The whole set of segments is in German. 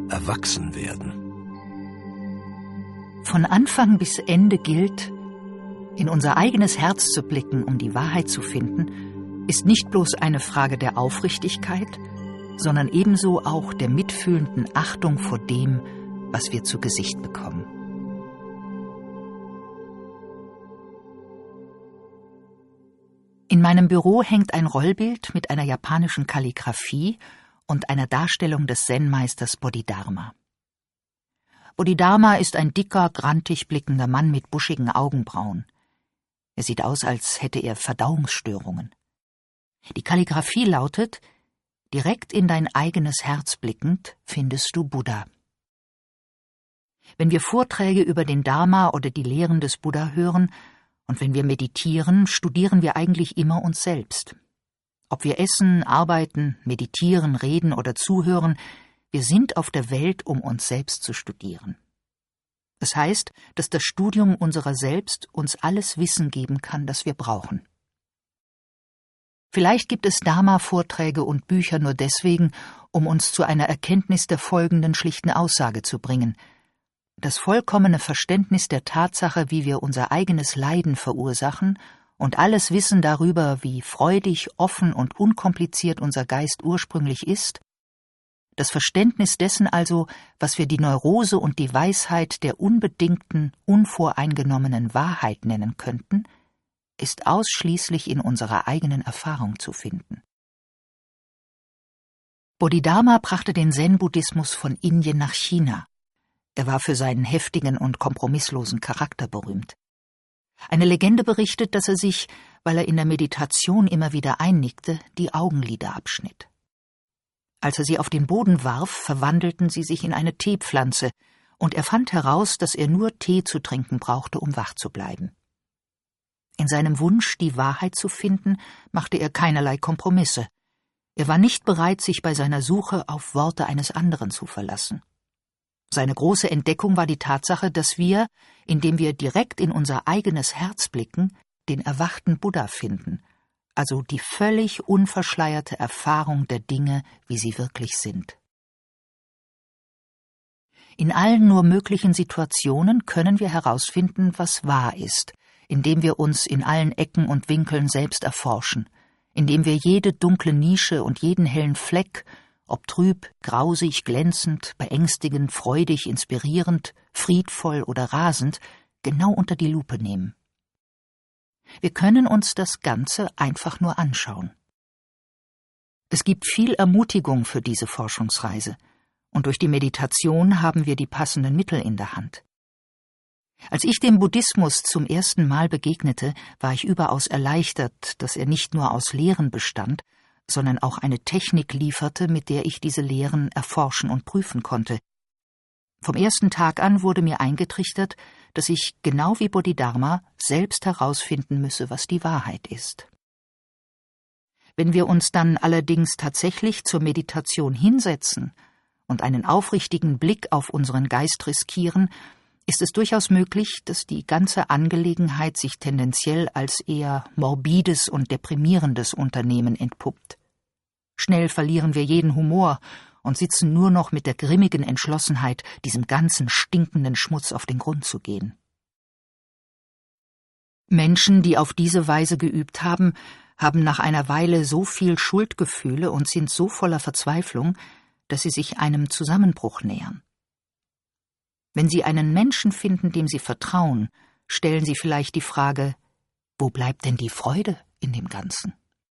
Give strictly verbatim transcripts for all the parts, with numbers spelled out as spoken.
erwachsen werden. Von Anfang bis Ende gilt, in unser eigenes Herz zu blicken, um die Wahrheit zu finden, ist nicht bloß eine Frage der Aufrichtigkeit, sondern ebenso auch der mitfühlenden Achtung vor dem, was wir zu Gesicht bekommen. In meinem Büro hängt ein Rollbild mit einer japanischen Kalligraphie und einer Darstellung des Zen-Meisters Bodhidharma. Bodhidharma ist ein dicker, grantig blickender Mann mit buschigen Augenbrauen. Er sieht aus, als hätte er Verdauungsstörungen. Die Kalligraphie lautet: Direkt in dein eigenes Herz blickend findest du Buddha. Wenn wir Vorträge über den Dharma oder die Lehren des Buddha hören und wenn wir meditieren, studieren wir eigentlich immer uns selbst. Ob wir essen, arbeiten, meditieren, reden oder zuhören, wir sind auf der Welt, um uns selbst zu studieren. Das heißt, dass das Studium unserer selbst uns alles Wissen geben kann, das wir brauchen. Vielleicht gibt es Dharma-Vorträge und Bücher nur deswegen, um uns zu einer Erkenntnis der folgenden schlichten Aussage zu bringen: Das vollkommene Verständnis der Tatsache, wie wir unser eigenes Leiden verursachen, und alles Wissen darüber, wie freudig, offen und unkompliziert unser Geist ursprünglich ist, das Verständnis dessen also, was wir die Neurose und die Weisheit der unbedingten, unvoreingenommenen Wahrheit nennen könnten, ist ausschließlich in unserer eigenen Erfahrung zu finden. Bodhidharma brachte den Zen-Buddhismus von Indien nach China. Er war für seinen heftigen und kompromisslosen Charakter berühmt. Eine Legende berichtet, dass er sich, weil er in der Meditation immer wieder einnickte, die Augenlider abschnitt. Als er sie auf den Boden warf, verwandelten sie sich in eine Teepflanze, und er fand heraus, dass er nur Tee zu trinken brauchte, um wach zu bleiben. In seinem Wunsch, die Wahrheit zu finden, machte er keinerlei Kompromisse. Er war nicht bereit, sich bei seiner Suche auf Worte eines anderen zu verlassen. Seine große Entdeckung war die Tatsache, dass wir, indem wir direkt in unser eigenes Herz blicken, den erwachten Buddha finden, also die völlig unverschleierte Erfahrung der Dinge, wie sie wirklich sind. In allen nur möglichen Situationen können wir herausfinden, was wahr ist, indem wir uns in allen Ecken und Winkeln selbst erforschen, indem wir jede dunkle Nische und jeden hellen Fleck, ob trüb, grausig, glänzend, beängstigend, freudig, inspirierend, friedvoll oder rasend, genau unter die Lupe nehmen. Wir können uns das Ganze einfach nur anschauen. Es gibt viel Ermutigung für diese Forschungsreise, und durch die Meditation haben wir die passenden Mittel in der Hand. Als ich dem Buddhismus zum ersten Mal begegnete, war ich überaus erleichtert, dass er nicht nur aus Lehren bestand, sondern auch eine Technik lieferte, mit der ich diese Lehren erforschen und prüfen konnte. Vom ersten Tag an wurde mir eingetrichtert, dass ich, genau wie Bodhidharma, selbst herausfinden müsse, was die Wahrheit ist. Wenn wir uns dann allerdings tatsächlich zur Meditation hinsetzen und einen aufrichtigen Blick auf unseren Geist riskieren, ist es durchaus möglich, dass die ganze Angelegenheit sich tendenziell als eher morbides und deprimierendes Unternehmen entpuppt. Schnell verlieren wir jeden Humor und sitzen nur noch mit der grimmigen Entschlossenheit, diesem ganzen stinkenden Schmutz auf den Grund zu gehen. Menschen, die auf diese Weise geübt haben, haben nach einer Weile so viel Schuldgefühle und sind so voller Verzweiflung, dass sie sich einem Zusammenbruch nähern. Wenn Sie einen Menschen finden, dem Sie vertrauen, stellen Sie vielleicht die Frage: Wo bleibt denn die Freude in dem Ganzen?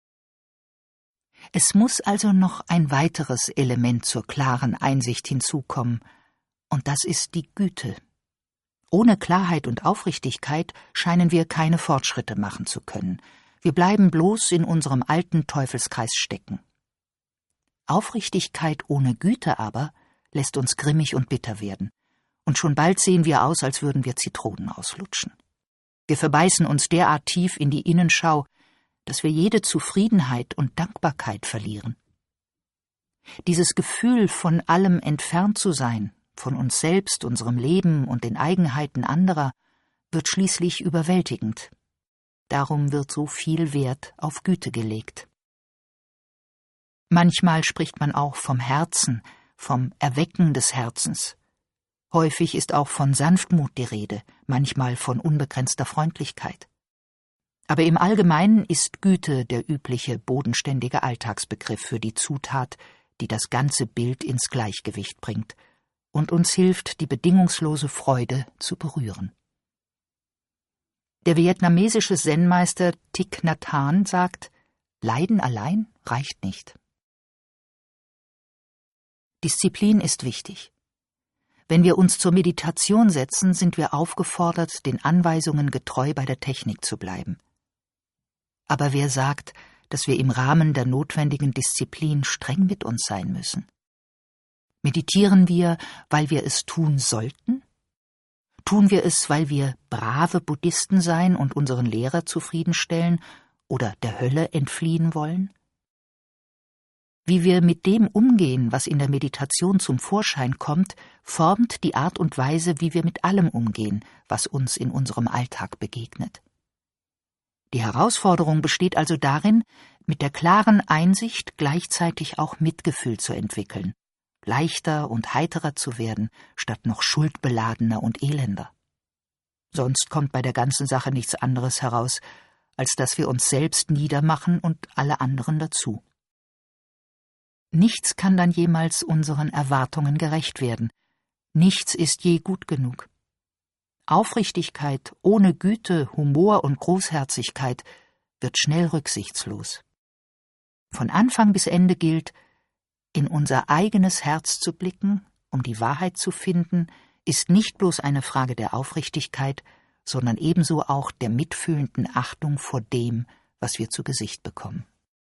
Es muss also noch ein weiteres Element zur klaren Einsicht hinzukommen, und das ist die Güte. Ohne Klarheit und Aufrichtigkeit scheinen wir keine Fortschritte machen zu können. Wir bleiben bloß in unserem alten Teufelskreis stecken. Aufrichtigkeit ohne Güte aber lässt uns grimmig und bitter werden. Und schon bald sehen wir aus, als würden wir Zitronen auslutschen. Wir verbeißen uns derart tief in die Innenschau, dass wir jede Zufriedenheit und Dankbarkeit verlieren. Dieses Gefühl, von allem entfernt zu sein, von uns selbst, unserem Leben und den Eigenheiten anderer, wird schließlich überwältigend. Darum wird so viel Wert auf Güte gelegt. Manchmal spricht man auch vom Herzen, vom Erwecken des Herzens. Häufig ist auch von Sanftmut die Rede, manchmal von unbegrenzter Freundlichkeit. Aber im Allgemeinen ist Güte der übliche, bodenständige Alltagsbegriff für die Zutat, die das ganze Bild ins Gleichgewicht bringt und uns hilft, die bedingungslose Freude zu berühren. Der vietnamesische Zen-Meister Thich Nhat Hanh sagt, Leiden allein reicht nicht. Disziplin ist wichtig. Wenn wir uns zur Meditation setzen, sind wir aufgefordert, den Anweisungen getreu bei der Technik zu bleiben. Aber wer sagt, dass wir im Rahmen der notwendigen Disziplin streng mit uns sein müssen? Meditieren wir, weil wir es tun sollten? Tun wir es, weil wir brave Buddhisten sein und unseren Lehrer zufriedenstellen oder der Hölle entfliehen wollen? Wie wir mit dem umgehen, was in der Meditation zum Vorschein kommt, formt die Art und Weise, wie wir mit allem umgehen, was uns in unserem Alltag begegnet. Die Herausforderung besteht also darin, mit der klaren Einsicht gleichzeitig auch Mitgefühl zu entwickeln, leichter und heiterer zu werden, statt noch schuldbeladener und elender. Sonst kommt bei der ganzen Sache nichts anderes heraus, als dass wir uns selbst niedermachen und alle anderen dazu. Nichts kann dann jemals unseren Erwartungen gerecht werden. Nichts ist je gut genug. Aufrichtigkeit ohne Güte, Humor und Großherzigkeit wird schnell rücksichtslos. Von Anfang bis Ende gilt, in unser eigenes Herz zu blicken, um die Wahrheit zu finden, ist nicht bloß eine Frage der Aufrichtigkeit, sondern ebenso auch der mitfühlenden Achtung vor dem, was wir zu Gesicht bekommen.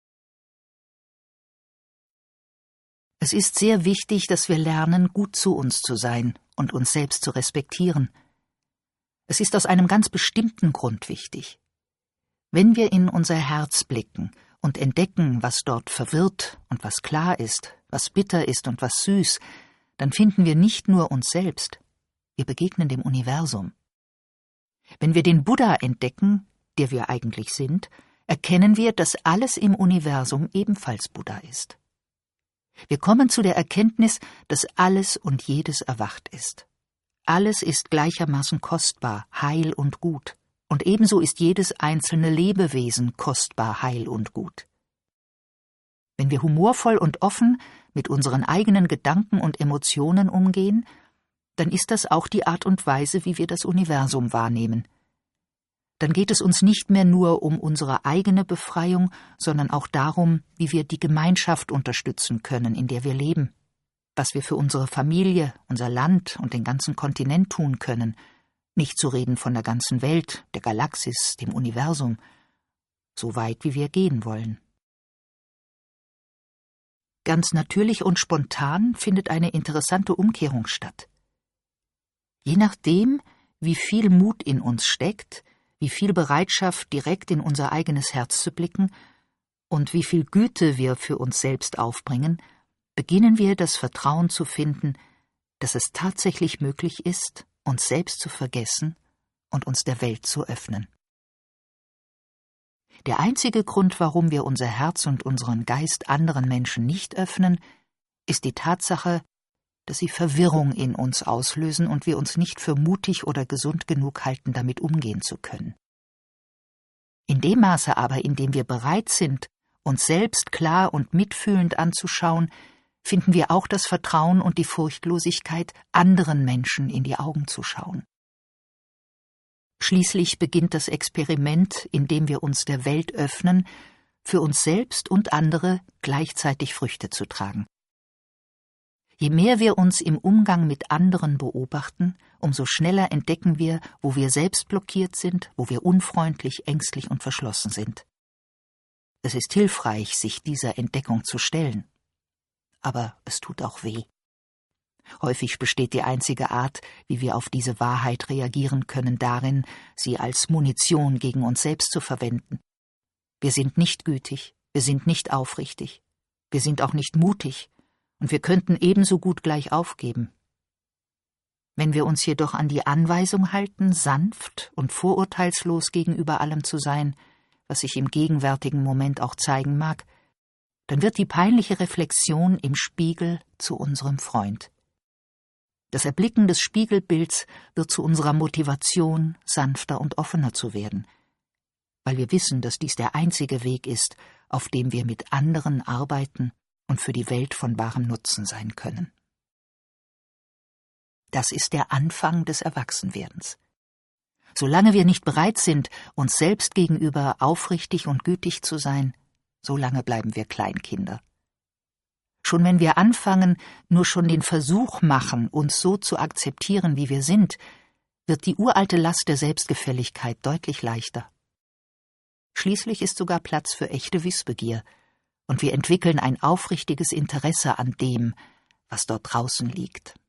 Es ist sehr wichtig, dass wir lernen, gut zu uns zu sein und uns selbst zu respektieren. Es ist aus einem ganz bestimmten Grund wichtig. Wenn wir in unser Herz blicken und entdecken, was dort verwirrt und was klar ist, was bitter ist und was süß, dann finden wir nicht nur uns selbst, wir begegnen dem Universum. Wenn wir den Buddha entdecken, der wir eigentlich sind, erkennen wir, dass alles im Universum ebenfalls Buddha ist. Wir kommen zu der Erkenntnis, dass alles und jedes erwacht ist. Alles ist gleichermaßen kostbar, heil und gut, und ebenso ist jedes einzelne Lebewesen kostbar, heil und gut. Wenn wir humorvoll und offen mit unseren eigenen Gedanken und Emotionen umgehen, dann ist das auch die Art und Weise, wie wir das Universum wahrnehmen. Dann geht es uns nicht mehr nur um unsere eigene Befreiung, sondern auch darum, wie wir die Gemeinschaft unterstützen können, in der wir leben, was wir für unsere Familie, unser Land und den ganzen Kontinent tun können, nicht zu reden von der ganzen Welt, der Galaxis, dem Universum, so weit wie wir gehen wollen. Ganz natürlich und spontan findet eine interessante Umkehrung statt. Je nachdem, wie viel Mut in uns steckt, wie viel Bereitschaft, direkt in unser eigenes Herz zu blicken und wie viel Güte wir für uns selbst aufbringen, beginnen wir das Vertrauen zu finden, dass es tatsächlich möglich ist, uns selbst zu vergessen und uns der Welt zu öffnen. Der einzige Grund, warum wir unser Herz und unseren Geist anderen Menschen nicht öffnen, ist die Tatsache, dass sie Verwirrung in uns auslösen und wir uns nicht für mutig oder gesund genug halten, damit umgehen zu können. In dem Maße aber, in dem wir bereit sind, uns selbst klar und mitfühlend anzuschauen, finden wir auch das Vertrauen und die Furchtlosigkeit, anderen Menschen in die Augen zu schauen. Schließlich beginnt das Experiment, in dem wir uns der Welt öffnen, für uns selbst und andere gleichzeitig Früchte zu tragen. Je mehr wir uns im Umgang mit anderen beobachten, umso schneller entdecken wir, wo wir selbst blockiert sind, wo wir unfreundlich, ängstlich und verschlossen sind. Es ist hilfreich, sich dieser Entdeckung zu stellen. Aber es tut auch weh. Häufig besteht die einzige Art, wie wir auf diese Wahrheit reagieren können, darin, sie als Munition gegen uns selbst zu verwenden. Wir sind nicht gütig, wir sind nicht aufrichtig, wir sind auch nicht mutig, und wir könnten ebenso gut gleich aufgeben. Wenn wir uns jedoch an die Anweisung halten, sanft und vorurteilslos gegenüber allem zu sein, was sich im gegenwärtigen Moment auch zeigen mag, dann wird die peinliche Reflexion im Spiegel zu unserem Freund. Das Erblicken des Spiegelbilds wird zu unserer Motivation, sanfter und offener zu werden, weil wir wissen, dass dies der einzige Weg ist, auf dem wir mit anderen arbeiten und für die Welt von wahrem Nutzen sein können. Das ist der Anfang des Erwachsenwerdens. Solange wir nicht bereit sind, uns selbst gegenüber aufrichtig und gütig zu sein, solange bleiben wir Kleinkinder. Schon wenn wir anfangen, nur schon den Versuch machen, uns so zu akzeptieren, wie wir sind, wird die uralte Last der Selbstgefälligkeit deutlich leichter. Schließlich ist sogar Platz für echte Wissbegier, und wir entwickeln ein aufrichtiges Interesse an dem, was dort draußen liegt.